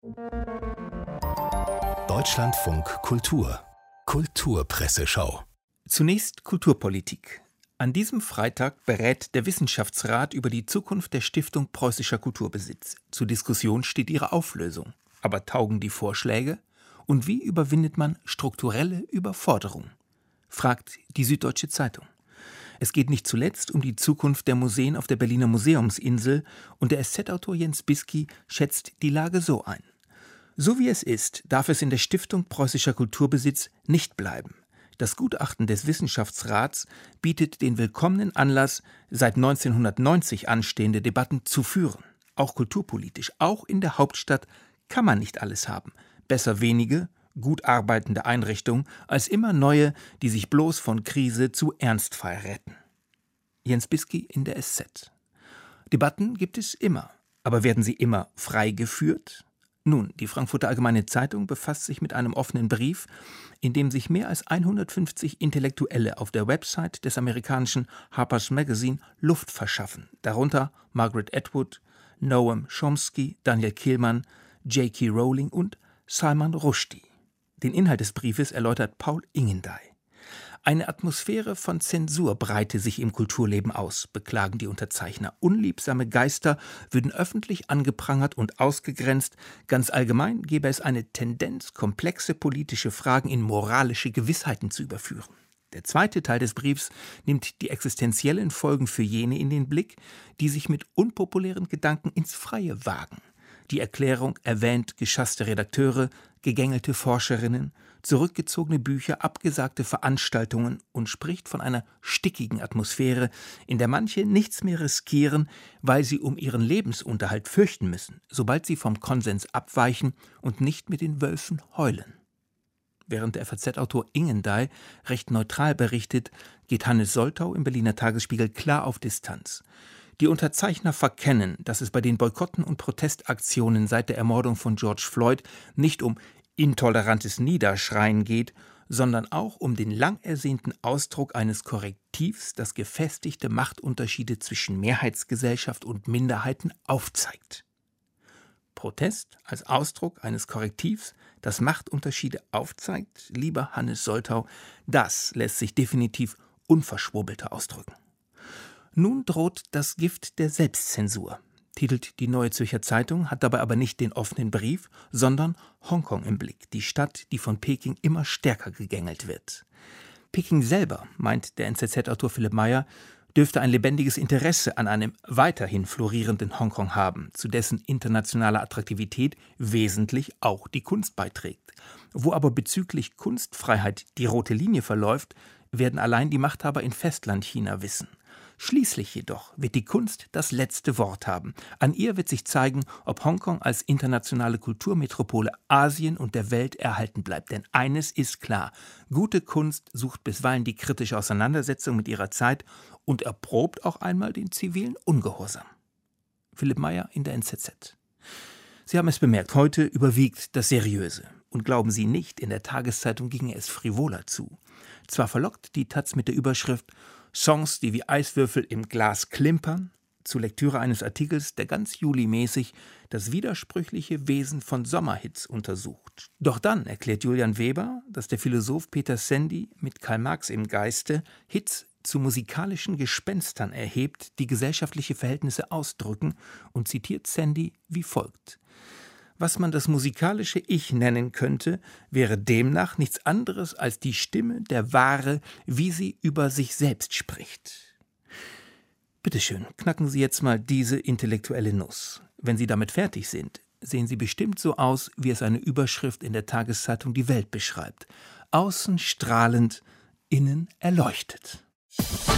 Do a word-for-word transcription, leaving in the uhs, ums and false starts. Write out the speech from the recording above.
Deutschlandfunk Kultur Kulturpresseschau. Zunächst Kulturpolitik. An diesem Freitag berät der Wissenschaftsrat über die Zukunft der Stiftung Preußischer Kulturbesitz. Zur Diskussion steht ihre Auflösung. Aber taugen die Vorschläge? Und wie überwindet man strukturelle Überforderung? Fragt die Süddeutsche Zeitung. Es geht nicht zuletzt um die Zukunft der Museen auf der Berliner Museumsinsel und der S Z-Autor Jens Bisky schätzt die Lage so ein. So wie es ist, darf es in der Stiftung Preußischer Kulturbesitz nicht bleiben. Das Gutachten des Wissenschaftsrats bietet den willkommenen Anlass, seit neunzehnhundertneunzig anstehende Debatten zu führen. Auch kulturpolitisch, auch in der Hauptstadt kann man nicht alles haben. Besser wenige, gut arbeitende Einrichtungen, als immer neue, die sich bloß von Krise zu Ernstfall retten. Jens Bisky in der S Z. Debatten gibt es immer, aber werden sie immer frei geführt? Nun, die Frankfurter Allgemeine Zeitung befasst sich mit einem offenen Brief, in dem sich mehr als hundertfünfzig Intellektuelle auf der Website des amerikanischen Harper's Magazine Luft verschaffen, darunter Margaret Atwood, Noam Chomsky, Daniel Kehlmann, J K Rowling und Salman Rushdie. Den Inhalt des Briefes erläutert Paul Ingendey. Eine Atmosphäre von Zensur breite sich im Kulturleben aus, beklagen die Unterzeichner. Unliebsame Geister würden öffentlich angeprangert und ausgegrenzt. Ganz allgemein gäbe es eine Tendenz, komplexe politische Fragen in moralische Gewissheiten zu überführen. Der zweite Teil des Briefs nimmt die existenziellen Folgen für jene in den Blick, die sich mit unpopulären Gedanken ins Freie wagen. Die Erklärung erwähnt geschasste Redakteure, gegängelte Forscherinnen, zurückgezogene Bücher, abgesagte Veranstaltungen und spricht von einer stickigen Atmosphäre, in der manche nichts mehr riskieren, weil sie um ihren Lebensunterhalt fürchten müssen, sobald sie vom Konsens abweichen und nicht mit den Wölfen heulen. Während der F A Z-Autor Ingendey recht neutral berichtet, geht Hannes Soltau im Berliner Tagesspiegel klar auf Distanz. Die Unterzeichner verkennen, dass es bei den Boykotten und Protestaktionen seit der Ermordung von George Floyd nicht um intolerantes Niederschreien geht, sondern auch um den lang ersehnten Ausdruck eines Korrektivs, das gefestigte Machtunterschiede zwischen Mehrheitsgesellschaft und Minderheiten aufzeigt. Protest als Ausdruck eines Korrektivs, das Machtunterschiede aufzeigt, lieber Hannes Soltau, das lässt sich definitiv unverschwurbelter ausdrücken. Nun droht das Gift der Selbstzensur, titelt die Neue Zürcher Zeitung, hat dabei aber nicht den offenen Brief, sondern Hongkong im Blick, die Stadt, die von Peking immer stärker gegängelt wird. Peking selber, meint der N Z Z-Autor Philipp Meyer, dürfte ein lebendiges Interesse an einem weiterhin florierenden Hongkong haben, zu dessen internationaler Attraktivität wesentlich auch die Kunst beiträgt. Wo aber bezüglich Kunstfreiheit die rote Linie verläuft, werden allein die Machthaber in Festlandchina wissen. Schließlich jedoch wird die Kunst das letzte Wort haben. An ihr wird sich zeigen, ob Hongkong als internationale Kulturmetropole Asien und der Welt erhalten bleibt. Denn eines ist klar: Gute Kunst sucht bisweilen die kritische Auseinandersetzung mit ihrer Zeit und erprobt auch einmal den zivilen Ungehorsam. Philipp Meyer in der N Z Z. Sie haben es bemerkt, heute überwiegt das Seriöse. Und glauben Sie nicht, in der Tageszeitung ginge es frivoler zu. Zwar verlockt die Taz mit der Überschrift Songs, die wie Eiswürfel im Glas klimpern, zur Lektüre eines Artikels, der ganz julimäßig das widersprüchliche Wesen von Sommerhits untersucht. Doch dann erklärt Julian Weber, dass der Philosoph Peter Sandy mit Karl Marx im Geiste Hits zu musikalischen Gespenstern erhebt, die gesellschaftliche Verhältnisse ausdrücken, und zitiert Sandy wie folgt: Was man das musikalische Ich nennen könnte, wäre demnach nichts anderes als die Stimme der Ware, wie sie über sich selbst spricht. Bitteschön, knacken Sie jetzt mal diese intellektuelle Nuss. Wenn Sie damit fertig sind, sehen Sie bestimmt so aus, wie es eine Überschrift in der Tageszeitung Die Welt beschreibt. Außen strahlend, innen erleuchtet.